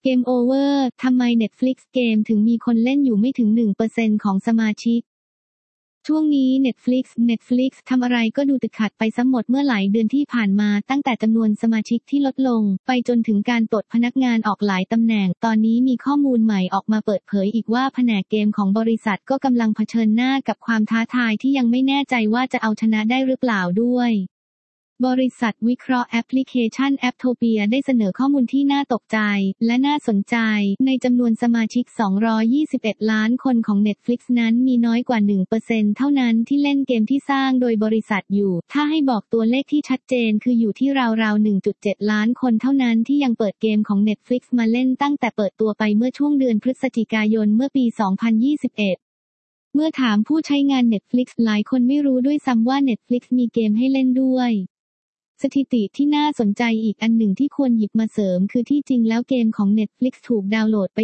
เกมโอเวอร์ทำไม Netflix เกมถึงมีคนเล่นอยู่ไม่ถึง 1% ของสมาชิกช่วงนี้ Netflix ทำอะไรก็ดูติดขัดไปซะหมดเมื่อหลายเดือนที่ผ่านมาตั้งแต่จำนวนสมาชิกที่ลดลงไปจนถึงการปลดพนักงานออกหลายตำแหน่งตอนนี้มีข้อมูลใหม่ออกมาเปิดเผยอีกว่าแผนกเกมของบริษัทก็กำลังเผชิญหน้ากับความท้าทายที่ยังไม่แน่ใจว่าจะเอาชนะได้หรือเปล่าด้วยบริษัทวิเคราะห์แอปพลิเคชัน Apptopia ได้เสนอข้อมูลที่น่าตกใจและน่าสนใจในจำนวนสมาชิก221ล้านคนของ Netflix นั้นมีน้อยกว่า 1% เท่านั้นที่เล่นเกมที่สร้างโดยบริษัทอยู่ถ้าให้บอกตัวเลขที่ชัดเจนคืออยู่ที่ราวๆ 1.7 ล้านคนเท่านั้นที่ยังเปิดเกมของ Netflix มาเล่นตั้งแต่เปิดตัวไปเมื่อช่วงเดือนพฤศจิกายนเมื่อปี 2021 เมื่อถามผู้ใช้งาน Netflix หลายคนไม่รู้ด้วยซ้ำว่า Netflix มีเกมให้เล่นด้วยสถิติที่น่าสนใจอีกอันหนึ่งที่ควรหยิบมาเสริมคือที่จริงแล้วเกมของ Netflix ถูกดาวน์โหลดไป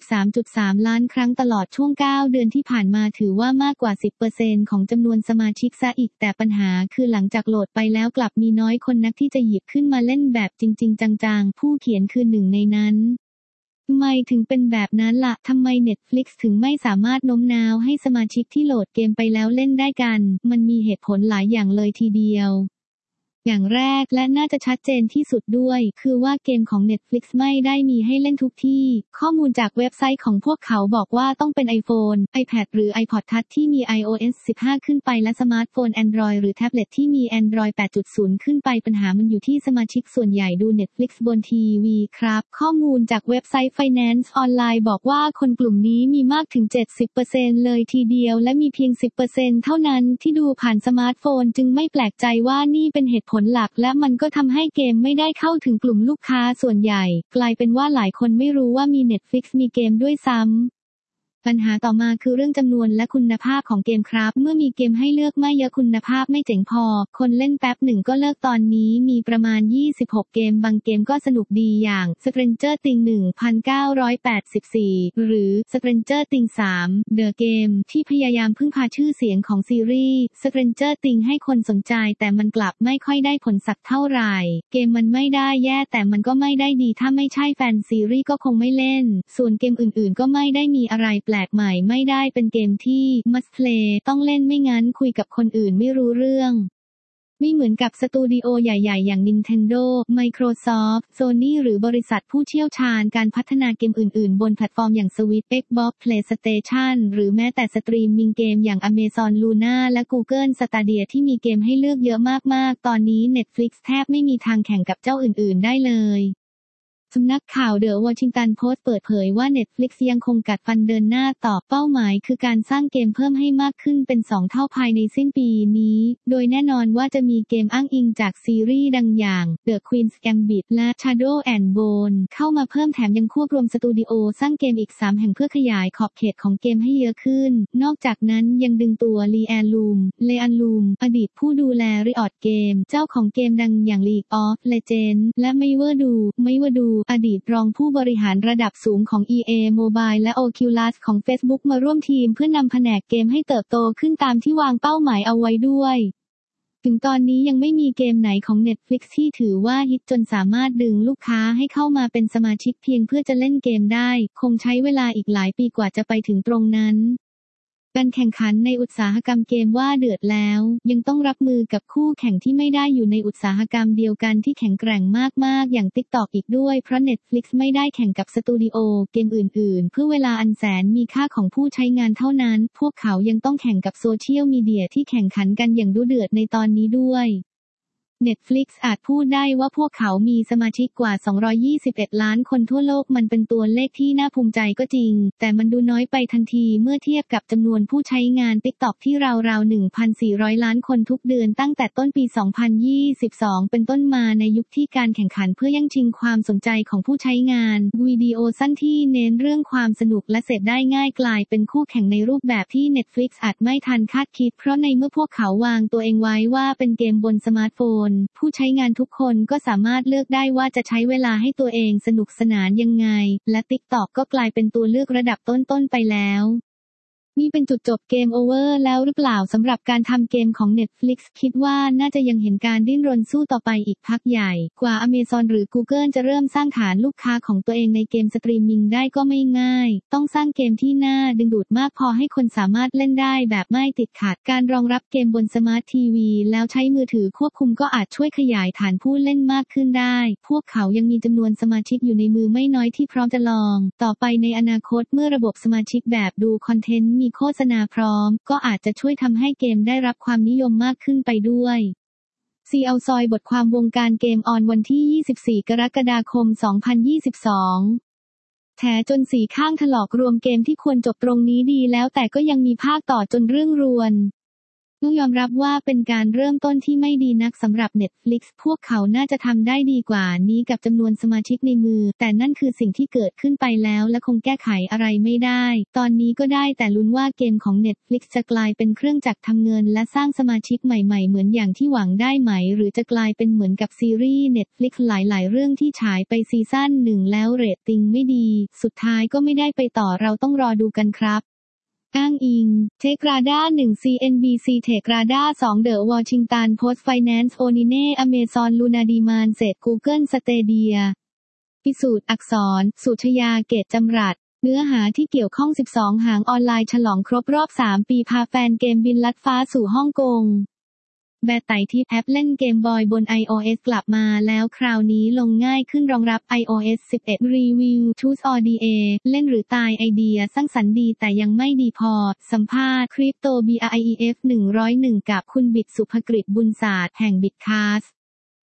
23.3 ล้านครั้งตลอดช่วง 9 เดือนที่ผ่านมาถือว่ามากกว่า 10% ของจำนวนสมาชิกซะอีกแต่ปัญหาคือหลังจากโหลดไปแล้วกลับมีน้อยคนนักที่จะหยิบขึ้นมาเล่นแบบจริงๆจังๆผู้เขียนคือหนึ่งในนั้นทำไมถึงเป็นแบบนั้นล่ะทำไม Netflix ถึงไม่สามารถโน้มน้าวให้สมาชิกที่โหลดเกมไปแล้วเล่นได้กันมันมีเหตุผลหลายอย่างเลยทีเดียวอย่างแรกและน่าจะชัดเจนที่สุดด้วยคือว่าเกมของ Netflix ไม่ได้มีให้เล่นทุกที่ข้อมูลจากเว็บไซต์ของพวกเขาบอกว่าต้องเป็น iPhone, iPad หรือ iPod Touch ที่มี iOS 15 ขึ้นไปและสมาร์ทโฟน Android หรือแท็บเล็ตที่มี Android 8.0 ขึ้นไปปัญหามันอยู่ที่สมาชิกส่วนใหญ่ดู Netflix บนทีวีครับข้อมูลจากเว็บไซต์ Finance Online บอกว่าคนกลุ่มนี้มีมากถึง 70% เลยทีเดียวและมีเพียง 10% เท่านั้นที่ดูผ่านสมาร์ทโฟนจึงไม่แปลกใจว่านี่เป็นเหตุผลหลักและมันก็ทำให้เกมไม่ได้เข้าถึงกลุ่มลูกค้าส่วนใหญ่กลายเป็นว่าหลายคนไม่รู้ว่ามี Netflix มีเกมด้วยซ้ำปัญหาต่อมาคือเรื่องจำนวนและคุณภาพของเกมครับเมื่อมีเกมให้เลือกไม่เยอะคุณภาพไม่เจ๋งพอคนเล่นแป๊บหนึ่งก็เลิกตอนนี้มีประมาณ26เกมบางเกมก็สนุกดีอย่าง Stranger Things 1984 หรือ Stranger Things 3 The Game ที่พยายามพึ่งพาชื่อเสียงของซีรีส์ Stranger Things ให้คนสนใจแต่มันกลับไม่ค่อยได้ผลสักเท่าไหร่เกมมันไม่ได้แย่แต่มันก็ไม่ได้ดีถ้าไม่ใช่แฟนซีรีส์ก็คงไม่เล่นส่วนเกมอื่นๆก็ไม่ได้มีอะไรแปลกใหม่ไม่ได้เป็นเกมที่ must play ต้องเล่นไม่งั้นคุยกับคนอื่นไม่รู้เรื่องไม่เหมือนกับสตูดิโอใหญ่ๆอย่าง Nintendo, Microsoft, Sony หรือบริษัทผู้เชี่ยวชาญการพัฒนาเกมอื่นๆบนแพลตฟอร์มอย่าง Switch, Xbox, PlayStation หรือแม้แต่สตรีมมิ่งเกมอย่าง Amazon Luna และ Google Stadia ที่มีเกมให้เลือกเยอะมากๆตอนนี้ Netflix แทบไม่มีทางแข่งกับเจ้าอื่นๆได้เลยสำนักข่าว The Washington Post เปิดเผยว่า Netflix ยังคงกัดฟันเดินหน้าต่อเป้าหมายคือการสร้างเกมเพิ่มให้มากขึ้นเป็น2เท่าภายในสิ้นปีนี้โดยแน่นอนว่าจะมีเกมอ้างอิงจากซีรีส์ดังอย่าง The Queen's Gambit และ Shadow and Bone เข้ามาเพิ่มแถมยังควบรวมสตูดิโอสร้างเกมอีก3แห่งเพื่อขยายขอบเขตของเกมให้เยอะขึ้นนอกจากนั้นยังดึงตัวลีแอนลูมอดีตผู้ดูแล Riot Games เจ้าของเกมดังอย่าง League of Legends และไมเวอร์ดูอดีตรองผู้บริหารระดับสูงของ EA Mobile และ Oculus ของ Facebook มาร่วมทีมเพื่อนำแผนกเกมให้เติบโตขึ้นตามที่วางเป้าหมายเอาไว้ด้วยถึงตอนนี้ยังไม่มีเกมไหนของ Netflix ที่ถือว่าฮิตจนสามารถดึงลูกค้าให้เข้ามาเป็นสมาชิกเพียงเพื่อจะเล่นเกมได้คงใช้เวลาอีกหลายปีกว่าจะไปถึงตรงนั้นการแข่งขันในอุตสาหกรรมเกมว่าเดือดแล้วยังต้องรับมือกับคู่แข่งที่ไม่ได้อยู่ในอุตสาหกรรมเดียวกันที่แข็งแกร่งมากๆอย่าง TikTok อีกด้วยเพราะ Netflix ไม่ได้แข่งกับสตูดิโอเกมอื่นๆเพื่อเวลาอันแสนมีค่าของผู้ใช้งานเท่านั้นพวกเขายังต้องแข่งกับโซเชียลมีเดียที่แข่งขันกันอย่างดุเดือดในตอนนี้ด้วยNetflix อาจพูดได้ว่าพวกเขามีสมาชิกกว่า221ล้านคนทั่วโลกมันเป็นตัวเลขที่น่าภูมิใจก็จริงแต่มันดูน้อยไปทันทีเมื่อเทียบกับจำนวนผู้ใช้งาน TikTok ที่ราวๆ 1,400 ล้านคนทุกเดือนตั้งแต่ต้นปี 2022 เป็นต้นมาในยุคที่การแข่งขันเพื่อแย่งชิงความสนใจของผู้ใช้งานวิดีโอสั้นที่เน้นเรื่องความสนุกและเสพได้ง่ายกลายเป็นคู่แข่งในรูปแบบที่ Netflix อาจไม่ทันคาดคิดเพราะในเมื่อพวกเขาวางตัวเองไว้ว่าเป็นเกมบนสมาร์ทโฟนผู้ใช้งานทุกคนก็สามารถเลือกได้ว่าจะใช้เวลาให้ตัวเองสนุกสนานยังไงและ TikTok ก็กลายเป็นตัวเลือกระดับต้นๆไปแล้วนี่เป็นจุดจบเกมโอเวอร์แล้วหรือเปล่าสำหรับการทำเกมของ Netflix คิดว่าน่าจะยังเห็นการดิ้นรนสู้ต่อไปอีกพักใหญ่กว่า Amazon หรือ Google จะเริ่มสร้างฐานลูกค้าของตัวเองในเกมสตรีมมิ่งได้ก็ไม่ง่ายต้องสร้างเกมที่น่าดึงดูดมากพอให้คนสามารถเล่นได้แบบไม่ติดขัดการรองรับเกมบนสมาร์ททีวีแล้วใช้มือถือควบคุมก็อาจช่วยขยายฐานผู้เล่นมากขึ้นได้พวกเขายังมีจำนวนสมาชิกอยู่ในมือไม่น้อยที่พร้อมจะลองต่อไปในอนาคตเมื่อระบบสมาชิกแบบดูคอนเทนต์มีโฆษณาพร้อมก็อาจจะช่วยทำให้เกมได้รับความนิยมมากขึ้นไปด้วยซีเอาซอยบทความวงการเกมออนวันที่ 24 กรกฎาคม 2022 แถจนสีข้างถลอกรวมเกมที่ควรจบตรงนี้ดีแล้วแต่ก็ยังมีภาคต่อจนเรื่องรวนต้องยอมรับว่าเป็นการเริ่มต้นที่ไม่ดีนักสำหรับ Netflix พวกเขาน่าจะทำได้ดีกว่านี้กับจำนวนสมาชิกในมือแต่นั่นคือสิ่งที่เกิดขึ้นไปแล้วและคงแก้ไขอะไรไม่ได้ตอนนี้ก็ได้แต่ลุ้นว่าเกมของ Netflix จะกลายเป็นเครื่องจักรทำเงินและสร้างสมาชิกใหม่ๆเหมือนอย่างที่หวังได้ไหมหรือจะกลายเป็นเหมือนกับซีรีส์ Netflix หลายๆเรื่องที่ฉายไปซีซั่น1แล้วเรตติ้งไม่ดีสุดท้ายก็ไม่ได้ไปต่อเราต้องรอดูกันครับอ้างอิง Tegrada 1 CNBC Tegrada 2 The Washington Post Finance Onine Amazon Luna Demand Set Google Stadia พิสูจน์อักษร สุชยา เกตจำรัดเนื้อหาที่เกี่ยวข้อง12หางออนไลน์ฉลองครบรอบ3ปีพาแฟนเกมบินลัดฟ้าสู่ฮ่องกงแบตไต่ที่แอปเล่นเกมบอยบน iOS กลับมาแล้วคราวนี้ลงง่ายขึ้นรองรับ iOS 11 รีวิว Choose ODA เล่นหรือตายไอเดียสร้างสรรค์ดีแต่ยังไม่ดีพอสัมภาษณ์คริปโต BRIEF 101กับคุณบิดสุภกฤษบุญศาสตร์แห่ง Bitcast